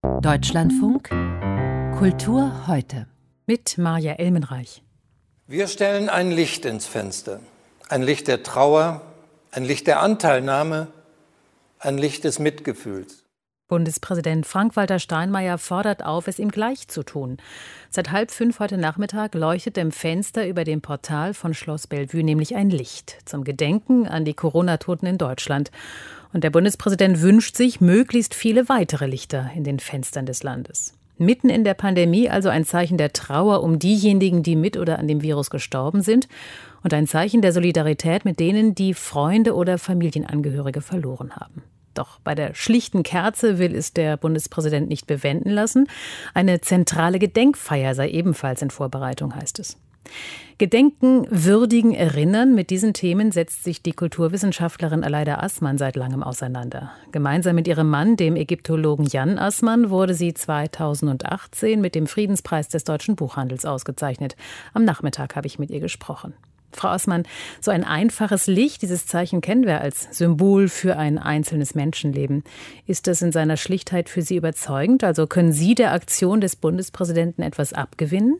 Deutschlandfunk Kultur heute. Mit Maja Elmenreich. Wir stellen ein Licht ins Fenster. Ein Licht der Trauer, ein Licht der Anteilnahme, ein Licht des Mitgefühls. Bundespräsident Frank-Walter Steinmeier fordert auf, es ihm gleich zu tun. Seit 4:30 heute Nachmittag leuchtet im Fenster über dem Portal von Schloss Bellevue nämlich ein Licht zum Gedenken an die Corona-Toten in Deutschland. Und der Bundespräsident wünscht sich möglichst viele weitere Lichter in den Fenstern des Landes. Mitten in der Pandemie also ein Zeichen der Trauer um diejenigen, die mit oder an dem Virus gestorben sind, und ein Zeichen der Solidarität mit denen, die Freunde oder Familienangehörige verloren haben. Doch bei der schlichten Kerze will es der Bundespräsident nicht bewenden lassen. Eine zentrale Gedenkfeier sei ebenfalls in Vorbereitung, heißt es. Gedenken, würdigen, erinnern, mit diesen Themen setzt sich die Kulturwissenschaftlerin Aleida Assmann seit langem auseinander. Gemeinsam mit ihrem Mann, dem Ägyptologen Jan Assmann, wurde sie 2018 mit dem Friedenspreis des Deutschen Buchhandels ausgezeichnet. Am Nachmittag habe ich mit ihr gesprochen. Frau Assmann, so ein einfaches Licht, dieses Zeichen kennen wir als Symbol für ein einzelnes Menschenleben. Ist das in seiner Schlichtheit für Sie überzeugend? Also können Sie der Aktion des Bundespräsidenten etwas abgewinnen?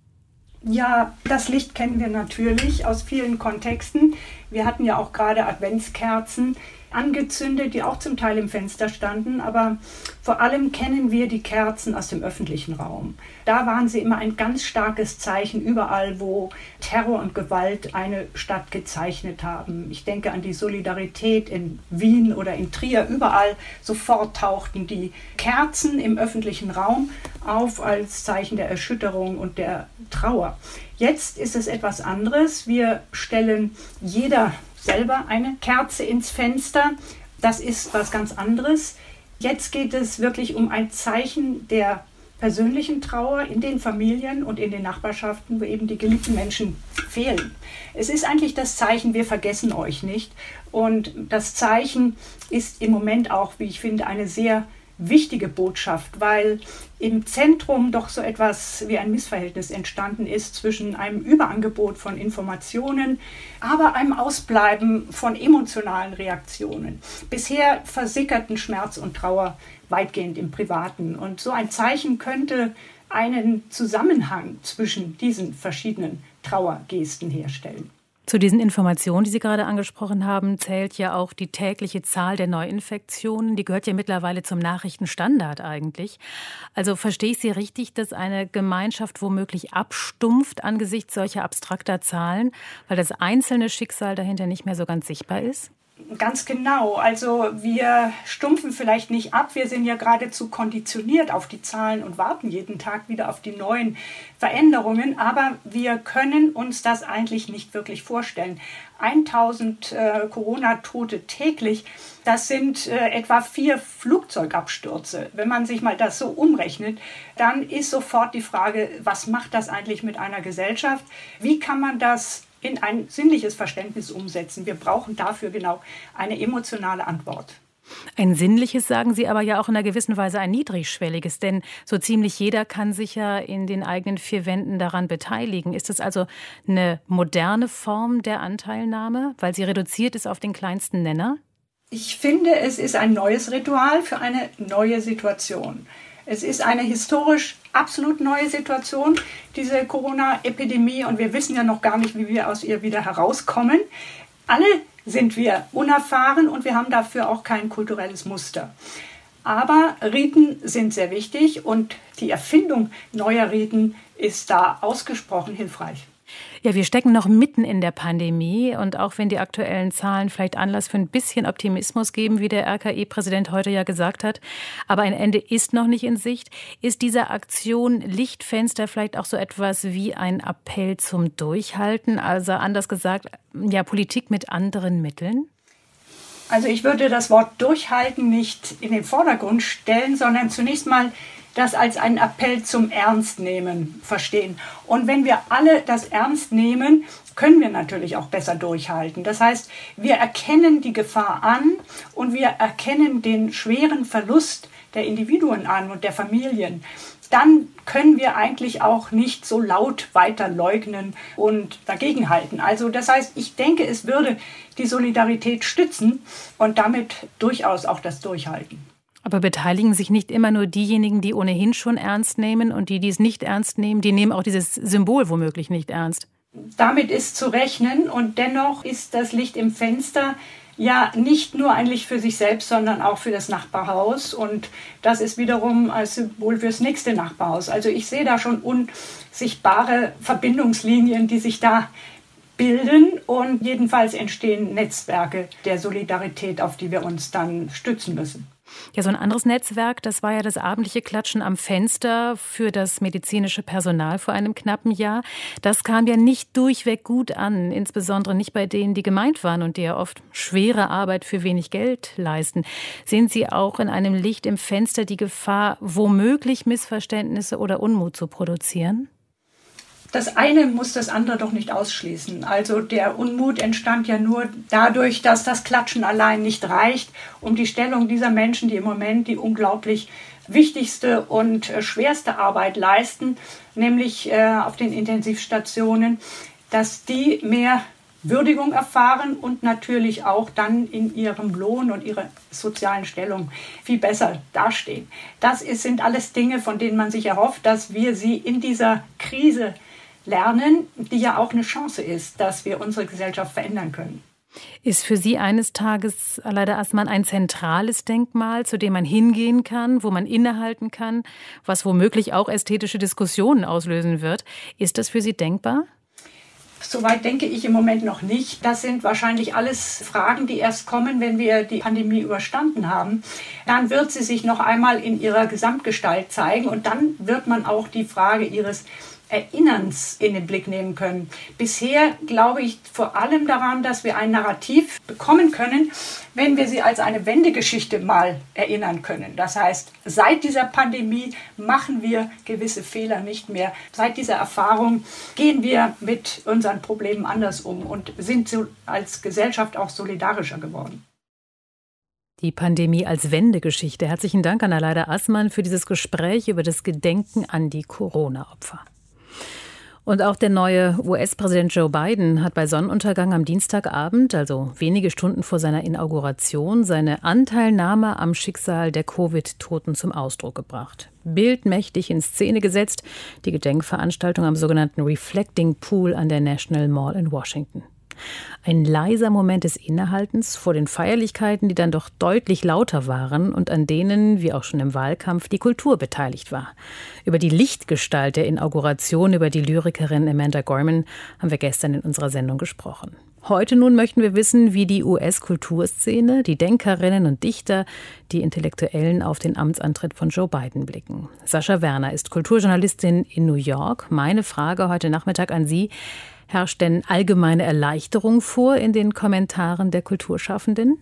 Ja, das Licht kennen wir natürlich aus vielen Kontexten. Wir hatten ja auch gerade Adventskerzen angezündet, die auch zum Teil im Fenster standen. Aber vor allem kennen wir die Kerzen aus dem öffentlichen Raum. Da waren sie immer ein ganz starkes Zeichen überall, wo Terror und Gewalt eine Stadt gezeichnet haben. Ich denke an die Solidarität in Wien oder in Trier. Überall sofort tauchten die Kerzen im öffentlichen Raum auf als Zeichen der Erschütterung und der Trauer. Jetzt ist es etwas anderes. Wir stellen jeder selber eine Kerze ins Fenster. Das ist was ganz anderes. Jetzt geht es wirklich um ein Zeichen der persönlichen Trauer in den Familien und in den Nachbarschaften, wo eben die geliebten Menschen fehlen. Es ist eigentlich das Zeichen, wir vergessen euch nicht. Und das Zeichen ist im Moment auch, wie ich finde, eine sehr wichtige Botschaft, weil im Zentrum doch so etwas wie ein Missverhältnis entstanden ist zwischen einem Überangebot von Informationen, aber einem Ausbleiben von emotionalen Reaktionen. Bisher versickerten Schmerz und Trauer weitgehend im Privaten. Und so ein Zeichen könnte einen Zusammenhang zwischen diesen verschiedenen Trauergesten herstellen. Zu diesen Informationen, die Sie gerade angesprochen haben, zählt ja auch die tägliche Zahl der Neuinfektionen. Die gehört ja mittlerweile zum Nachrichtenstandard eigentlich. Also verstehe ich Sie richtig, dass eine Gemeinschaft womöglich abstumpft angesichts solcher abstrakter Zahlen, weil das einzelne Schicksal dahinter nicht mehr so ganz sichtbar ist? Ganz genau. Also wir stumpfen vielleicht nicht ab. Wir sind ja geradezu konditioniert auf die Zahlen und warten jeden Tag wieder auf die neuen Veränderungen. Aber wir können uns das eigentlich nicht wirklich vorstellen. 1000 Corona-Tote täglich, das sind etwa 4 Flugzeugabstürze. Wenn man sich mal das so umrechnet, dann ist sofort die Frage, was macht das eigentlich mit einer Gesellschaft? Wie kann man das in ein sinnliches Verständnis umsetzen? Wir brauchen dafür genau eine emotionale Antwort. Ein sinnliches, sagen Sie, aber ja auch in einer gewissen Weise ein niedrigschwelliges, denn so ziemlich jeder kann sich ja in den eigenen 4 Wänden daran beteiligen. Ist das also eine moderne Form der Anteilnahme, weil sie reduziert ist auf den kleinsten Nenner? Ich finde, es ist ein neues Ritual für eine neue Situation. Es ist eine historisch absolut neue Situation, diese Corona-Epidemie, und wir wissen ja noch gar nicht, wie wir aus ihr wieder herauskommen. Alle sind wir unerfahren und wir haben dafür auch kein kulturelles Muster. Aber Riten sind sehr wichtig und die Erfindung neuer Riten ist da ausgesprochen hilfreich. Ja, wir stecken noch mitten in der Pandemie und auch wenn die aktuellen Zahlen vielleicht Anlass für ein bisschen Optimismus geben, wie der RKI-Präsident heute ja gesagt hat, aber ein Ende ist noch nicht in Sicht, ist diese Aktion Lichtfenster vielleicht auch so etwas wie ein Appell zum Durchhalten, also anders gesagt, ja, Politik mit anderen Mitteln? Also ich würde das Wort Durchhalten nicht in den Vordergrund stellen, sondern zunächst mal das als einen Appell zum Ernstnehmen verstehen. Und wenn wir alle das ernst nehmen, können wir natürlich auch besser durchhalten. Das heißt, wir erkennen die Gefahr an und wir erkennen den schweren Verlust der Individuen an und der Familien. Dann können wir eigentlich auch nicht so laut weiter leugnen und dagegenhalten. Also das heißt, ich denke, es würde die Solidarität stützen und damit durchaus auch das Durchhalten. Aber beteiligen sich nicht immer nur diejenigen, die ohnehin schon ernst nehmen, und die es nicht ernst nehmen, die nehmen auch dieses Symbol womöglich nicht ernst? Damit ist zu rechnen, und dennoch ist das Licht im Fenster ja nicht nur ein Licht für sich selbst, sondern auch für das Nachbarhaus, und das ist wiederum als Symbol fürs nächste Nachbarhaus. Also ich sehe da schon unsichtbare Verbindungslinien, die sich da bilden, und jedenfalls entstehen Netzwerke der Solidarität, auf die wir uns dann stützen müssen. Ja, so ein anderes Netzwerk, das war ja das abendliche Klatschen am Fenster für das medizinische Personal vor einem knappen Jahr. Das kam ja nicht durchweg gut an, insbesondere nicht bei denen, die gemeint waren und die ja oft schwere Arbeit für wenig Geld leisten. Sehen Sie auch in einem Licht im Fenster die Gefahr, womöglich Missverständnisse oder Unmut zu produzieren? Das eine muss das andere doch nicht ausschließen. Also der Unmut entstand ja nur dadurch, dass das Klatschen allein nicht reicht, um die Stellung dieser Menschen, die im Moment die unglaublich wichtigste und schwerste Arbeit leisten, nämlich auf den Intensivstationen, dass die mehr Würdigung erfahren und natürlich auch dann in ihrem Lohn und ihrer sozialen Stellung viel besser dastehen. Sind alles Dinge, von denen man sich erhofft, dass wir sie in dieser Krise lernen, die ja auch eine Chance ist, dass wir unsere Gesellschaft verändern können. Ist für Sie eines Tages Aleida Assmann ein zentrales Denkmal, zu dem man hingehen kann, wo man innehalten kann, was womöglich auch ästhetische Diskussionen auslösen wird? Ist das für Sie denkbar? Soweit denke ich im Moment noch nicht. Das sind wahrscheinlich alles Fragen, die erst kommen, wenn wir die Pandemie überstanden haben. Dann wird sie sich noch einmal in ihrer Gesamtgestalt zeigen, und dann wird man auch die Frage ihres Erinnerns in den Blick nehmen können. Bisher glaube ich vor allem daran, dass wir ein Narrativ bekommen können, wenn wir sie als eine Wendegeschichte mal erinnern können. Das heißt, seit dieser Pandemie machen wir gewisse Fehler nicht mehr. Seit dieser Erfahrung gehen wir mit unseren Problemen anders um und sind so als Gesellschaft auch solidarischer geworden. Die Pandemie als Wendegeschichte. Herzlichen Dank an Aleida Assmann für dieses Gespräch über das Gedenken an die Corona-Opfer. Und auch der neue US-Präsident Joe Biden hat bei Sonnenuntergang am Dienstagabend, also wenige Stunden vor seiner Inauguration, seine Anteilnahme am Schicksal der Covid-Toten zum Ausdruck gebracht. Bildmächtig in Szene gesetzt, die Gedenkveranstaltung am sogenannten Reflecting Pool an der National Mall in Washington. Ein leiser Moment des Innehaltens vor den Feierlichkeiten, die dann doch deutlich lauter waren und an denen, wie auch schon im Wahlkampf, die Kultur beteiligt war. Über die Lichtgestalt der Inauguration, über die Lyrikerin Amanda Gorman, haben wir gestern in unserer Sendung gesprochen. Heute nun möchten wir wissen, wie die US-Kulturszene, die Denkerinnen und Dichter, die Intellektuellen auf den Amtsantritt von Joe Biden blicken. Sascha Werner ist Kulturjournalistin in New York. Meine Frage heute Nachmittag an Sie: Herrscht denn allgemeine Erleichterung vor in den Kommentaren der Kulturschaffenden?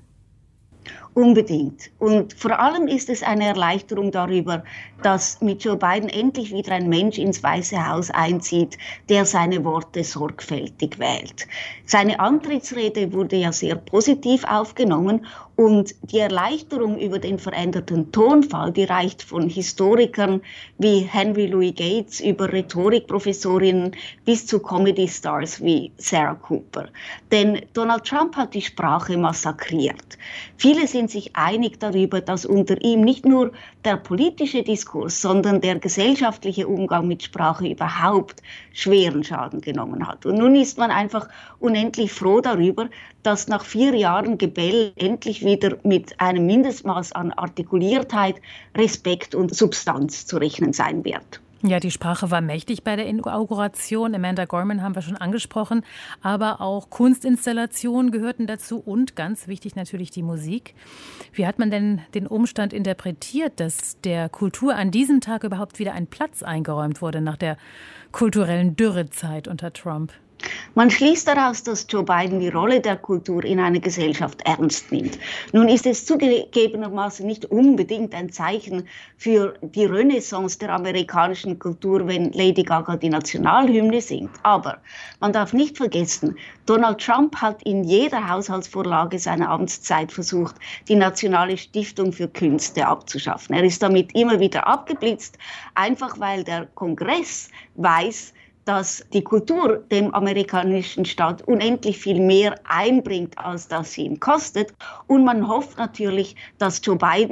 Unbedingt. Und vor allem ist es eine Erleichterung darüber, dass mit Joe Biden endlich wieder ein Mensch ins Weiße Haus einzieht, der seine Worte sorgfältig wählt. Seine Antrittsrede wurde ja sehr positiv aufgenommen, und die Erleichterung über den veränderten Tonfall, die reicht von Historikern wie Henry Louis Gates über Rhetorikprofessorinnen bis zu Comedy-Stars wie Sarah Cooper. Denn Donald Trump hat die Sprache massakriert. Viele sind sich einig darüber, dass unter ihm nicht nur der politische Diskurs, sondern der gesellschaftliche Umgang mit Sprache überhaupt schweren Schaden genommen hat. Und nun ist man einfach unendlich froh darüber, dass nach 4 Jahren Gebell endlich wieder mit einem Mindestmaß an Artikuliertheit, Respekt und Substanz zu rechnen sein wird. Ja, die Sprache war mächtig bei der Inauguration. Amanda Gorman haben wir schon angesprochen. Aber auch Kunstinstallationen gehörten dazu und ganz wichtig natürlich die Musik. Wie hat man denn den Umstand interpretiert, dass der Kultur an diesem Tag überhaupt wieder ein Platz eingeräumt wurde nach der kulturellen Dürrezeit unter Trump? Man schließt daraus, dass Joe Biden die Rolle der Kultur in einer Gesellschaft ernst nimmt. Nun ist es zugegebenermaßen nicht unbedingt ein Zeichen für die Renaissance der amerikanischen Kultur, wenn Lady Gaga die Nationalhymne singt. Aber man darf nicht vergessen, Donald Trump hat in jeder Haushaltsvorlage seiner Amtszeit versucht, die Nationale Stiftung für Künste abzuschaffen. Er ist damit immer wieder abgeblitzt, einfach weil der Kongress weiß, dass die Kultur dem amerikanischen Staat unendlich viel mehr einbringt, als dass sie ihm kostet. Und man hofft natürlich, dass Joe Biden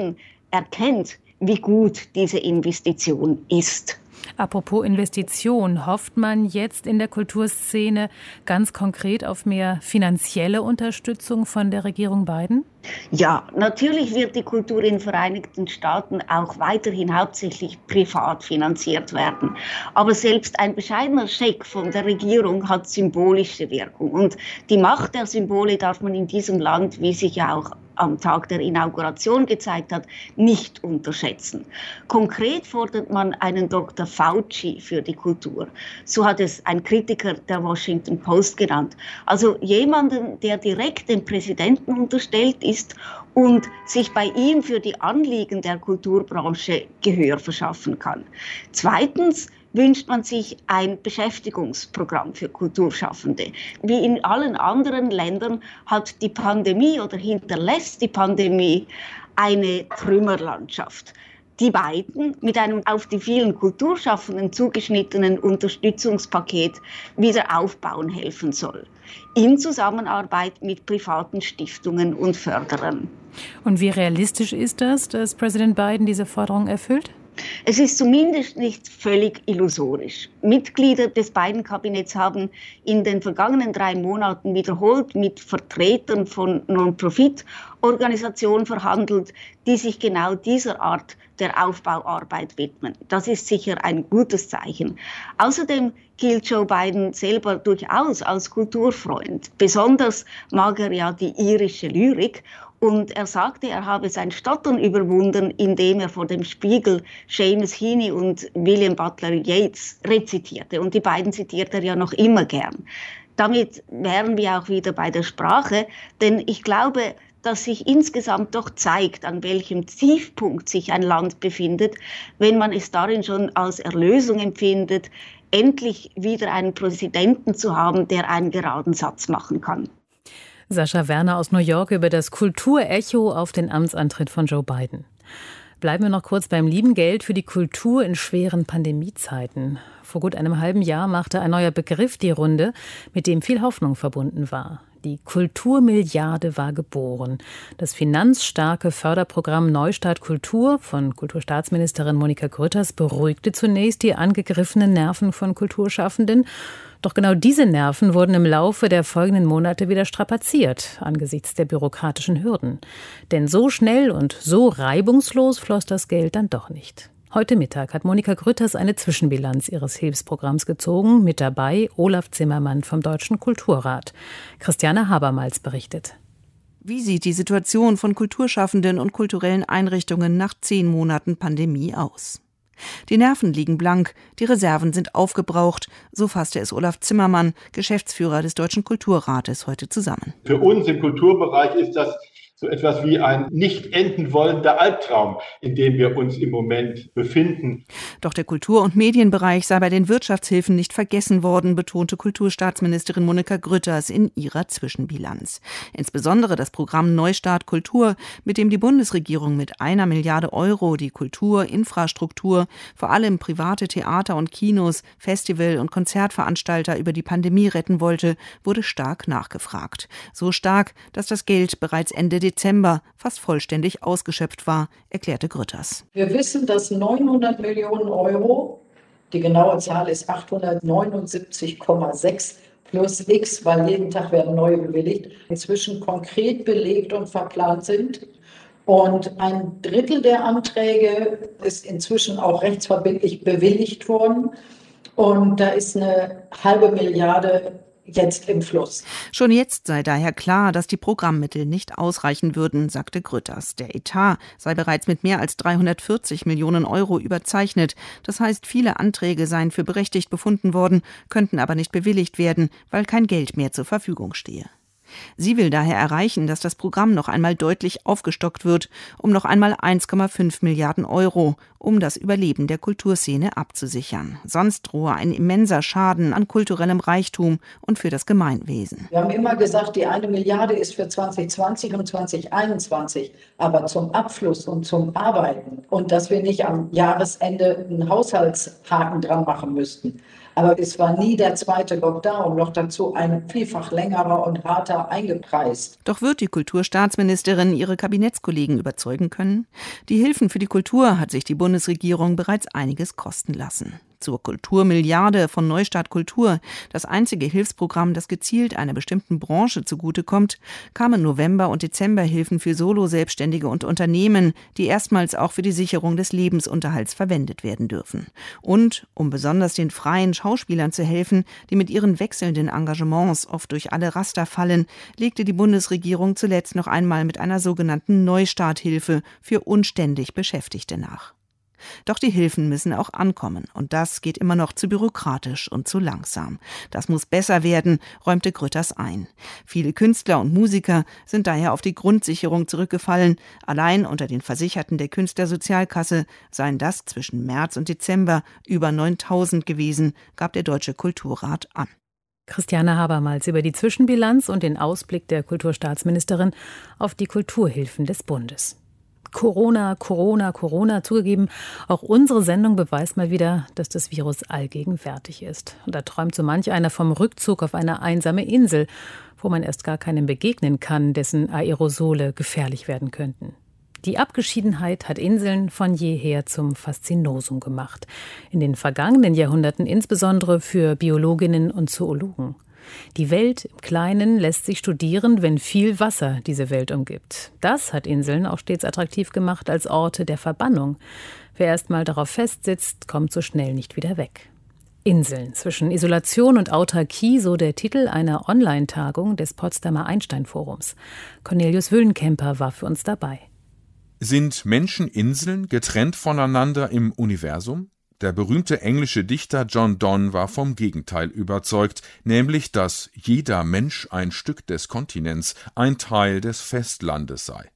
erkennt, wie gut diese Investition ist. Apropos Investition, hofft man jetzt in der Kulturszene ganz konkret auf mehr finanzielle Unterstützung von der Regierung Biden? Ja, natürlich wird die Kultur in den Vereinigten Staaten auch weiterhin hauptsächlich privat finanziert werden. Aber selbst ein bescheidener Scheck von der Regierung hat symbolische Wirkung. Und die Macht der Symbole darf man in diesem Land, wie sich ja auch am Tag der Inauguration gezeigt hat, nicht unterschätzen. Konkret fordert man einen Dr. Fauci für die Kultur. So hat es ein Kritiker der Washington Post genannt. Also jemanden, der direkt dem Präsidenten unterstellt ist und sich bei ihm für die Anliegen der Kulturbranche Gehör verschaffen kann. Zweitens wünscht man sich ein Beschäftigungsprogramm für Kulturschaffende. Wie in allen anderen Ländern hat die Pandemie oder hinterlässt die Pandemie eine Trümmerlandschaft. Die beiden mit einem auf die vielen Kulturschaffenden zugeschnittenen Unterstützungspaket wieder aufbauen helfen soll. In Zusammenarbeit mit privaten Stiftungen und Förderern. Und wie realistisch ist das, dass Präsident Biden diese Forderung erfüllt? Es ist zumindest nicht völlig illusorisch. Mitglieder des Biden-Kabinetts haben in den vergangenen 3 Monaten wiederholt mit Vertretern von Non-Profit-Organisationen verhandelt, die sich genau dieser Art der Aufbauarbeit widmen. Das ist sicher ein gutes Zeichen. Außerdem gilt Joe Biden selber durchaus als Kulturfreund. Besonders mag er ja die irische Lyrik. Und er sagte, er habe sein Stottern überwunden, indem er vor dem Spiegel Seamus Heaney und William Butler Yeats rezitierte. Und die beiden zitiert er ja noch immer gern. Damit wären wir auch wieder bei der Sprache, denn ich glaube, dass sich insgesamt doch zeigt, an welchem Tiefpunkt sich ein Land befindet, wenn man es darin schon als Erlösung empfindet, endlich wieder einen Präsidenten zu haben, der einen geraden Satz machen kann. Sascha Werner aus New York über das Kulturecho auf den Amtsantritt von Joe Biden. Bleiben wir noch kurz beim lieben Geld für die Kultur in schweren Pandemiezeiten. Vor gut einem halben Jahr machte ein neuer Begriff die Runde, mit dem viel Hoffnung verbunden war. Die Kulturmilliarde war geboren. Das finanzstarke Förderprogramm Neustart Kultur von Kulturstaatsministerin Monika Grütters beruhigte zunächst die angegriffenen Nerven von Kulturschaffenden. Doch genau diese Nerven wurden im Laufe der folgenden Monate wieder strapaziert angesichts der bürokratischen Hürden. Denn so schnell und so reibungslos floss das Geld dann doch nicht. Heute Mittag hat Monika Grütters eine Zwischenbilanz ihres Hilfsprogramms gezogen. Mit dabei Olaf Zimmermann vom Deutschen Kulturrat. Christiane Habermals berichtet. Wie sieht die Situation von Kulturschaffenden und kulturellen Einrichtungen nach 10 Monaten Pandemie aus? Die Nerven liegen blank, die Reserven sind aufgebraucht, so fasste es Olaf Zimmermann, Geschäftsführer des Deutschen Kulturrates, heute zusammen. Für uns im Kulturbereich ist das so etwas wie ein nicht enden wollender Albtraum, in dem wir uns im Moment befinden. Doch der Kultur- und Medienbereich sei bei den Wirtschaftshilfen nicht vergessen worden, betonte Kulturstaatsministerin Monika Grütters in ihrer Zwischenbilanz. Insbesondere das Programm Neustart Kultur, mit dem die Bundesregierung mit 1 Milliarde Euro die Kulturinfrastruktur, vor allem private Theater und Kinos, Festival- und Konzertveranstalter über die Pandemie retten wollte, wurde stark nachgefragt. So stark, dass das Geld bereits Ende Dezember fast vollständig ausgeschöpft war, erklärte Grütters. Wir wissen, dass 900 Millionen Euro, die genaue Zahl ist 879,6 plus X, weil jeden Tag werden neue bewilligt, inzwischen konkret belegt und verplant sind. Und 1/3 der Anträge ist inzwischen auch rechtsverbindlich bewilligt worden. Und da ist eine halbe Milliarde jetzt im Fluss. Schon jetzt sei daher klar, dass die Programmmittel nicht ausreichen würden, sagte Grütters. Der Etat sei bereits mit mehr als 340 Millionen Euro überzeichnet. Das heißt, viele Anträge seien für berechtigt befunden worden, könnten aber nicht bewilligt werden, weil kein Geld mehr zur Verfügung stehe. Sie will daher erreichen, dass das Programm noch einmal deutlich aufgestockt wird, um noch einmal 1,5 Milliarden Euro, um das Überleben der Kulturszene abzusichern. Sonst drohe ein immenser Schaden an kulturellem Reichtum und für das Gemeinwesen. Wir haben immer gesagt, die 1 Milliarde ist für 2020 und 2021, aber zum Abschluss und zum Arbeiten und dass wir nicht am Jahresende einen Haushaltshaken dran machen müssten. Aber es war nie der zweite Lockdown, noch dazu ein vielfach längerer und harter eingepreist. Doch wird die Kulturstaatsministerin ihre Kabinettskollegen überzeugen können? Die Hilfen für die Kultur hat sich die Bundesregierung bereits einiges kosten lassen. Zur Kulturmilliarde von Neustart Kultur, das einzige Hilfsprogramm, das gezielt einer bestimmten Branche zugutekommt, kamen November- und Dezemberhilfen für Solo-Selbstständige und Unternehmen, die erstmals auch für die Sicherung des Lebensunterhalts verwendet werden dürfen. Und um besonders den freien Schauspielern zu helfen, die mit ihren wechselnden Engagements oft durch alle Raster fallen, legte die Bundesregierung zuletzt noch einmal mit einer sogenannten Neustarthilfe für unständig Beschäftigte nach. Doch die Hilfen müssen auch ankommen und das geht immer noch zu bürokratisch und zu langsam. Das muss besser werden, räumte Grütters ein. Viele Künstler und Musiker sind daher auf die Grundsicherung zurückgefallen. Allein unter den Versicherten der Künstlersozialkasse seien das zwischen März und Dezember über 9.000 gewesen, gab der Deutsche Kulturrat an. Christiane Habermals über die Zwischenbilanz und den Ausblick der Kulturstaatsministerin auf die Kulturhilfen des Bundes. Corona, zugegeben. Auch unsere Sendung beweist mal wieder, dass das Virus allgegenwärtig ist. Und da träumt so manch einer vom Rückzug auf eine einsame Insel, wo man erst gar keinem begegnen kann, dessen Aerosole gefährlich werden könnten. Die Abgeschiedenheit hat Inseln von jeher zum Faszinosum gemacht. In den vergangenen Jahrhunderten insbesondere für Biologinnen und Zoologen. Die Welt im Kleinen lässt sich studieren, wenn viel Wasser diese Welt umgibt. Das hat Inseln auch stets attraktiv gemacht als Orte der Verbannung. Wer erst mal darauf festsitzt, kommt so schnell nicht wieder weg. Inseln zwischen Isolation und Autarkie, so der Titel einer Online-Tagung des Potsdamer Einstein-Forums. Cornelius Wüllenkemper war für uns dabei. Sind Menschen Inseln, getrennt voneinander im Universum? Der berühmte englische Dichter John Donne war vom Gegenteil überzeugt, nämlich, dass jeder Mensch ein Stück des Kontinents, ein Teil des Festlandes sei.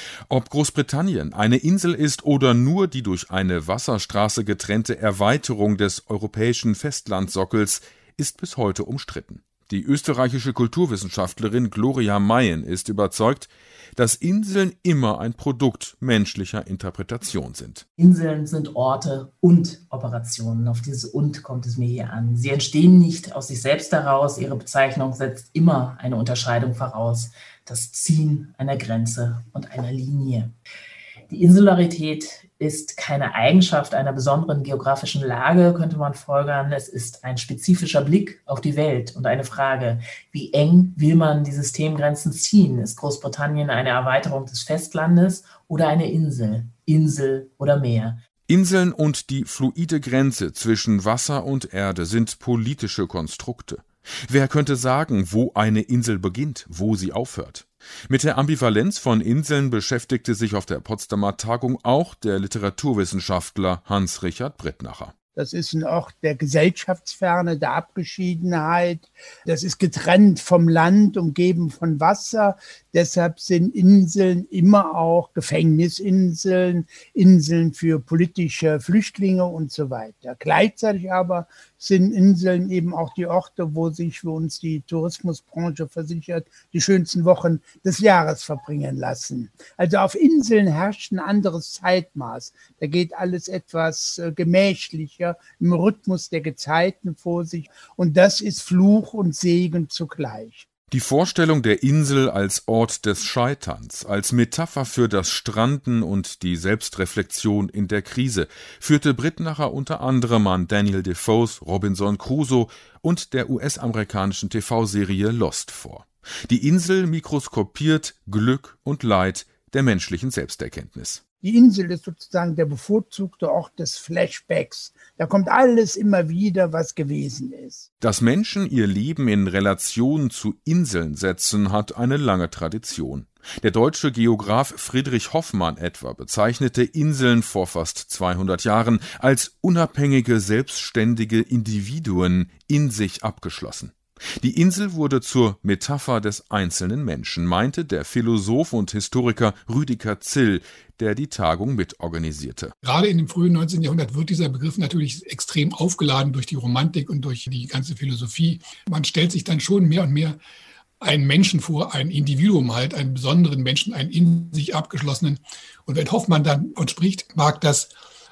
Ob Großbritannien eine Insel ist oder nur die durch eine Wasserstraße getrennte Erweiterung des europäischen Festlandsockels, ist bis heute umstritten. Die österreichische Kulturwissenschaftlerin Gloria Mayen ist überzeugt, dass Inseln immer ein Produkt menschlicher Interpretation sind. Inseln sind Orte und Operationen. Auf dieses Und kommt es mir hier an. Sie entstehen nicht aus sich selbst heraus. Ihre Bezeichnung setzt immer eine Unterscheidung voraus. Das Ziehen einer Grenze und einer Linie. Die Insularität ist keine Eigenschaft einer besonderen geografischen Lage, könnte man folgern. Es ist ein spezifischer Blick auf die Welt und eine Frage, wie eng will man die Systemgrenzen ziehen? Ist Großbritannien eine Erweiterung des Festlandes oder eine Insel? Insel oder Meer? Inseln und die fluide Grenze zwischen Wasser und Erde sind politische Konstrukte. Wer könnte sagen, wo eine Insel beginnt, wo sie aufhört? Mit der Ambivalenz von Inseln beschäftigte sich auf der Potsdamer Tagung auch der Literaturwissenschaftler Hans-Richard Brittnacher. Das ist ein Ort der Gesellschaftsferne, der Abgeschiedenheit. Das ist getrennt vom Land, umgeben von Wasser. Deshalb sind Inseln immer auch Gefängnisinseln, Inseln für politische Flüchtlinge und so weiter. Gleichzeitig aber sind Inseln eben auch die Orte, wo sich für uns die Tourismusbranche versichert, die schönsten Wochen des Jahres verbringen lassen. Also auf Inseln herrscht ein anderes Zeitmaß. Da geht alles etwas gemächlicher im Rhythmus der Gezeiten vor sich. Und das ist Fluch und Segen zugleich. Die Vorstellung der Insel als Ort des Scheiterns, als Metapher für das Stranden und die Selbstreflexion in der Krise, führte Brittnacher unter anderem an Daniel Defoes Robinson Crusoe und der US-amerikanischen TV-Serie Lost vor. Die Insel mikroskopiert Glück und Leid der menschlichen Selbsterkenntnis. Die Insel ist sozusagen der bevorzugte Ort des Flashbacks. Da kommt alles immer wieder, was gewesen ist. Dass Menschen ihr Leben in Relation zu Inseln setzen, hat eine lange Tradition. Der deutsche Geograph Friedrich Hoffmann etwa bezeichnete Inseln vor fast 200 Jahren als unabhängige, selbstständige Individuen in sich abgeschlossen. Die Insel wurde zur Metapher des einzelnen Menschen, meinte der Philosoph und Historiker Rüdiger Zill, der die Tagung mitorganisierte. Gerade in dem frühen 19. Jahrhundert wird dieser Begriff natürlich extrem aufgeladen durch die Romantik und durch die ganze Philosophie. Man stellt sich dann schon mehr und mehr einen Menschen vor, ein Individuum halt, einen besonderen Menschen, einen in sich abgeschlossenen. Und wenn Hoffmann dann spricht, mag das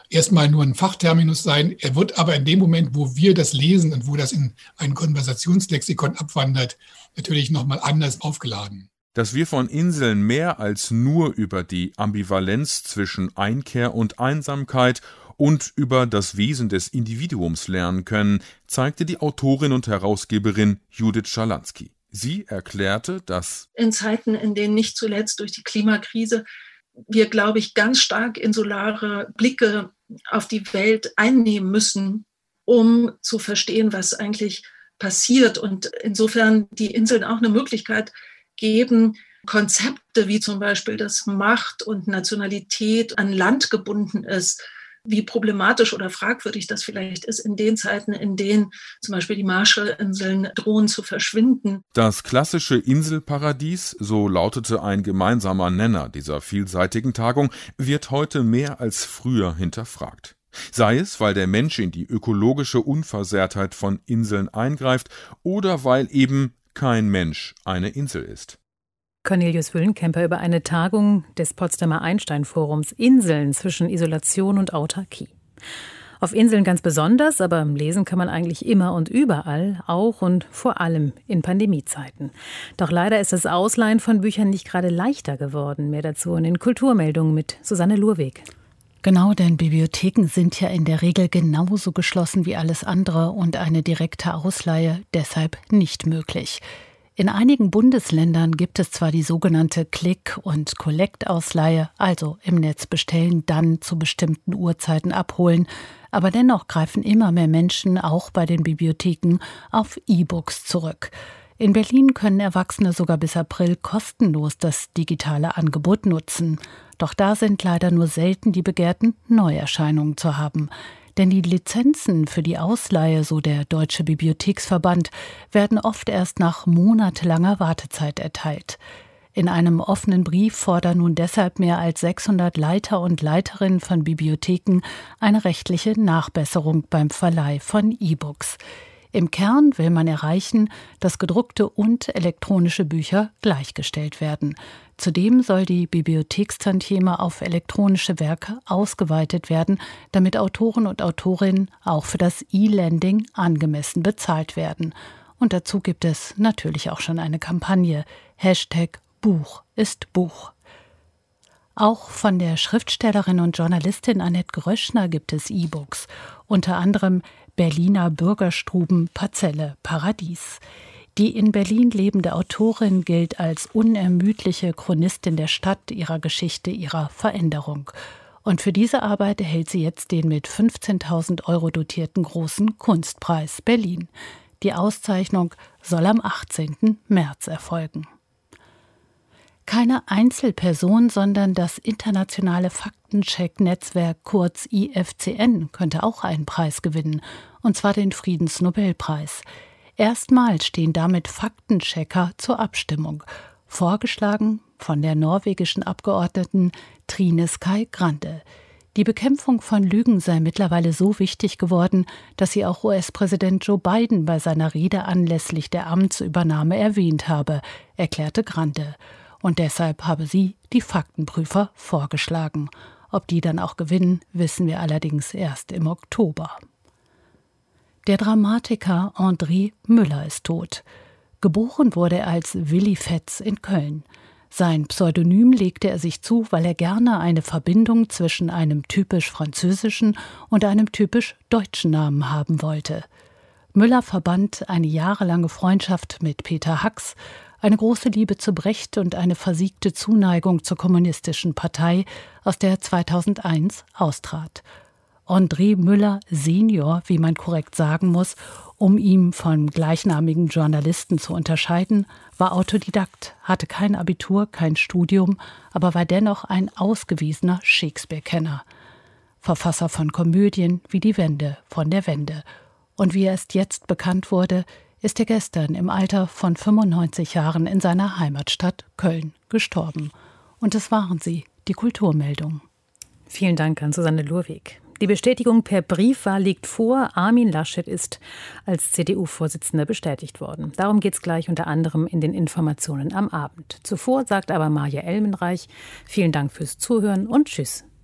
erstmal nur ein Fachterminus sein. Er wird aber in dem Moment, wo wir das lesen und wo das in ein Konversationslexikon abwandert, natürlich nochmal anders aufgeladen. Dass wir von Inseln mehr als nur über die Ambivalenz zwischen Einkehr und Einsamkeit und über das Wesen des Individuums lernen können, zeigte die Autorin und Herausgeberin Judith Schalansky. Sie erklärte, dass in Zeiten, in denen nicht zuletzt durch die Klimakrise wir, glaube ich, ganz stark insulare Blicke auf die Welt einnehmen müssen, um zu verstehen, was eigentlich passiert. Und insofern die Inseln auch eine Möglichkeit geben, Konzepte wie zum Beispiel, dass Macht und Nationalität an Land gebunden ist, wie problematisch oder fragwürdig das vielleicht ist in den Zeiten, in denen zum Beispiel die Marshallinseln drohen zu verschwinden. Das klassische Inselparadies, so lautete ein gemeinsamer Nenner dieser vielseitigen Tagung, wird heute mehr als früher hinterfragt. Sei es, weil der Mensch in die ökologische Unversehrtheit von Inseln eingreift oder weil eben kein Mensch eine Insel ist. Cornelius Wüllenkemper über eine Tagung des Potsdamer Einstein-Forums Inseln zwischen Isolation und Autarkie. Auf Inseln ganz besonders, aber lesen kann man eigentlich immer und überall, auch und vor allem in Pandemiezeiten. Doch leider ist das Ausleihen von Büchern nicht gerade leichter geworden. Mehr dazu in den Kulturmeldungen mit Susanne Lurweg. Genau, denn Bibliotheken sind ja in der Regel genauso geschlossen wie alles andere und eine direkte Ausleihe deshalb nicht möglich. In einigen Bundesländern gibt es zwar die sogenannte Click- und Collect-Ausleihe, also im Netz bestellen, dann zu bestimmten Uhrzeiten abholen, aber dennoch greifen immer mehr Menschen auch bei den Bibliotheken auf E-Books zurück. In Berlin können Erwachsene sogar bis April kostenlos das digitale Angebot nutzen. Doch da sind leider nur selten die begehrten Neuerscheinungen zu haben. Denn die Lizenzen für die Ausleihe, so der Deutsche Bibliotheksverband, werden oft erst nach monatelanger Wartezeit erteilt. In einem offenen Brief fordern nun deshalb mehr als 600 Leiter und Leiterinnen von Bibliotheken eine rechtliche Nachbesserung beim Verleih von E-Books. Im Kern will man erreichen, dass gedruckte und elektronische Bücher gleichgestellt werden. Zudem soll die Bibliothekstantieme auf elektronische Werke ausgeweitet werden, damit Autoren und Autorinnen auch für das E-Lending angemessen bezahlt werden. Und dazu gibt es natürlich auch schon eine Kampagne. #Buch ist Buch. Auch von der Schriftstellerin und Journalistin Annette Gröschner gibt es E-Books, unter anderem Berliner Bürgerstuben Parzelle Paradies. Die in Berlin lebende Autorin gilt als unermüdliche Chronistin der Stadt, ihrer Geschichte, ihrer Veränderung. Und für diese Arbeit erhält sie jetzt den mit 15.000 € dotierten Großen Kunstpreis Berlin. Die Auszeichnung soll am 18. März erfolgen. Keine Einzelperson, sondern das internationale Faktencheck-Netzwerk kurz IFCN könnte auch einen Preis gewinnen, und zwar den Friedensnobelpreis. Erstmals stehen damit Faktenchecker zur Abstimmung, vorgeschlagen von der norwegischen Abgeordneten Trine Skei Grande. Die Bekämpfung von Lügen sei mittlerweile so wichtig geworden, dass sie auch US-Präsident Joe Biden bei seiner Rede anlässlich der Amtsübernahme erwähnt habe, erklärte Grande. Und deshalb habe sie die Faktenprüfer vorgeschlagen. Ob die dann auch gewinnen, wissen wir allerdings erst im Oktober. Der Dramatiker André Müller ist tot. Geboren wurde er als Willy Fetz in Köln. Sein Pseudonym legte er sich zu, weil er gerne eine Verbindung zwischen einem typisch französischen und einem typisch deutschen Namen haben wollte. Müller verband eine jahrelange Freundschaft mit Peter Hacks, eine große Liebe zu Brecht und eine versiegte Zuneigung zur Kommunistischen Partei, aus der er 2001 austrat. André Müller Senior, wie man korrekt sagen muss, um ihn vom gleichnamigen Journalisten zu unterscheiden, war Autodidakt, hatte kein Abitur, kein Studium, aber war dennoch ein ausgewiesener Shakespeare-Kenner. Verfasser von Komödien wie Die Wende von der Wende. Und wie erst jetzt bekannt wurde, ist er gestern im Alter von 95 Jahren in seiner Heimatstadt Köln gestorben. Und es waren sie, die Kulturmeldungen. Vielen Dank an Susanne Lurweg. Die Bestätigung per Briefwahl liegt vor. Armin Laschet ist als CDU-Vorsitzender bestätigt worden. Darum geht es gleich unter anderem in den Informationen am Abend. Zuvor sagt aber Maja Elmenreich, vielen Dank fürs Zuhören und tschüss.